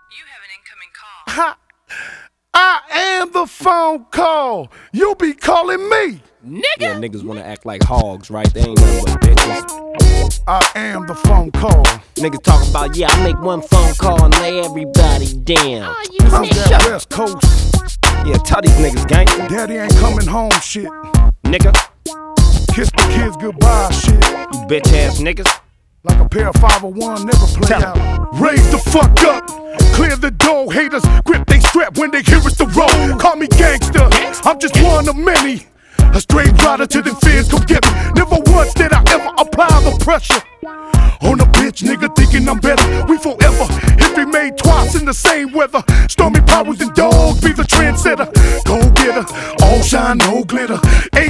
You have an incoming call. Ha! I am the phone call. You be calling me. Nigga. Yeah, niggas wanna act like hogs, right? They ain't nothing but bitches. I am the phone call. Niggas talking about, yeah, I make one phone call and lay everybody down. I'm that West Coast. Yeah, tell these niggas gangster. Daddy ain't coming home shit. Nigga, Kiss the kids goodbye shit. you bitch ass niggas. Like a pair of 501 never play Tell out. Raise the fuck up. Clear the door. Haters grip they strap when they hear us the road. Call me gangster. I'm just one of many. A straight rider till them fears come get me. Never once did I ever apply the pressure on a bitch nigga thinking I'm better. We forever. History made twice in the same weather. Stormy powers and dogs be the trendsetter. Go getter. All shine, no glitter.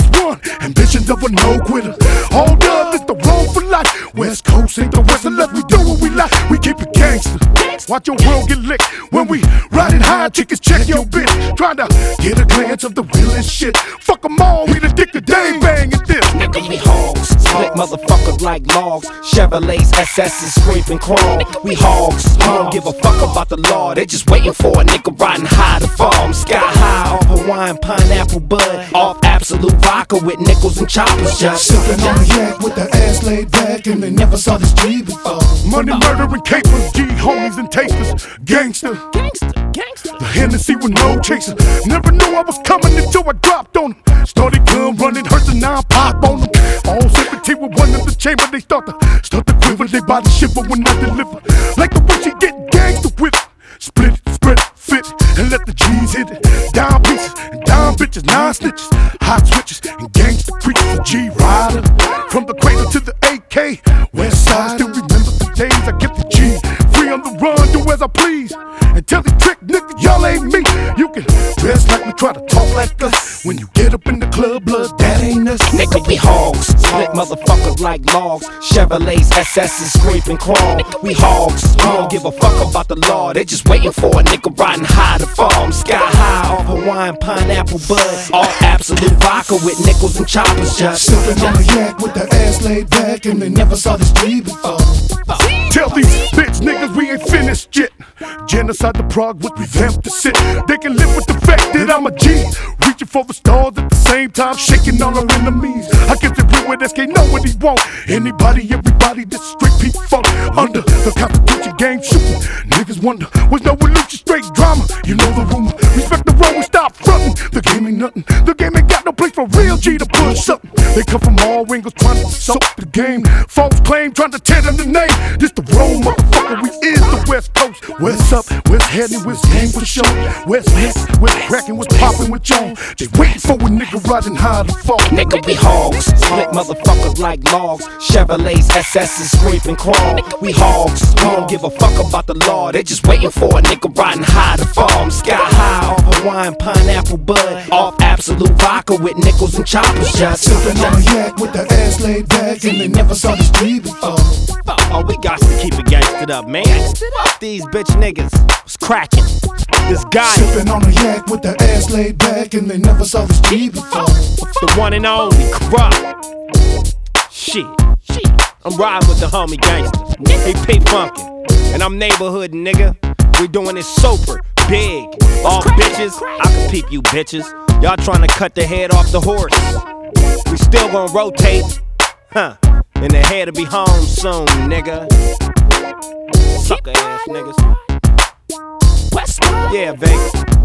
H1, ambitions of a no quitter. All done is the road for life. West Coast ain't the West unless we do what we like. We keep it gangster. Watch your world get licked when we riding high. Chickens check your bitch. Trying to get a glance of the realest shit. Fuck them all, we the dick the day bang at this. Nigga, we hogs. Split motherfuckers like logs. Chevrolets, SS's, scrape and crawl. We hogs. We don't give a fuck about the law. They just waiting for a nigga riding high to fall. I'm sky high off Hawaiian pineapple bud. Off absolute vodka with nickels and choppers. Just sipping on a yak with the ass laid back, and they never saw this G before. Money, murder, and capers, G homies and tasters. Gangster, gangster, gangster. The Hennessy with no chaser. Never knew I was coming until I dropped on them. Started gun running, hurt the nine pop on them. All sympathy with one in the chamber. They start to quiver. They body shiver when I deliver. Like the way she get gangster with it. Split it, spread it, fit it, and let the G's hit it. Down pieces and down bitches, nine snitches, hot switches and gangster preachers. A G rider from the cradle to the AK. West side, still remember the days I kept the G free on the run, do as I please. And tell the trick nigga, y'all ain't me. You can dress like me, try to talk like us. When you get up in the club, blood, that ain't us. Nigga, we hogs. Split motherfuckers like logs. Chevrolets, SS's, scrape and crawl. We hogs. We don't give a fuck about the law. They just waiting for a nigga riding high to fall. I'm sky high off Hawaiian pineapple bud. All absolute vodka with nickels and choppers. Just sipping on a yak with the ass laid back, and they never saw this G before. Tell these bitch niggas we ain't finished yet. Genocide the Prague would revamp the shit. They can live with the fact that I'm a G. Reaching for the stars at the same time, shaking all our enemies. I guess it real with SK know what he want. Anybody, everybody, this straight P funk. Under the Constitution gang shooting. Niggas wonder, was no illusion, straight drama. You know the rumor, respect the road, we stop frontin'. The game ain't nothing, the game ain't got no place for real G to push something. They come from all angles trying to soak the game. False claim, trying to tear them the name. This the road, motherfucker, we is the West Coast. West up, West heading, West gang for show. West cracking, West popping with John. They waiting for a nigga riding high to fall. Nigga, we hogs. Split motherfuckers like logs. Chevrolets, SS's, scrape and crawl. We hogs. We don't give a fuck about the law. They just waiting for a nigga riding high to fall. I'm sky high off Hawaiian pineapple bud. Off absolute vodka with nickels and choppers. Just sipping on a yak with the ass laid back, and they never saw this G before. Oh, we got to keep it gangstered up, man. Fuck these bitch niggas. What's cracking? This guy sipping on a yak with the ass laid back, and they never saw this G before. The one and only Corrupt. Shit. I'm riding with the homie gangster. He P Funkin'. And I'm neighborhood nigga. We doing this super big. All bitches, I can peep you bitches. Y'all trying to cut the head off the horse. We still gonna rotate. Huh. And the head'll be home soon, nigga. Sucker ass niggas. Yeah, Vegas.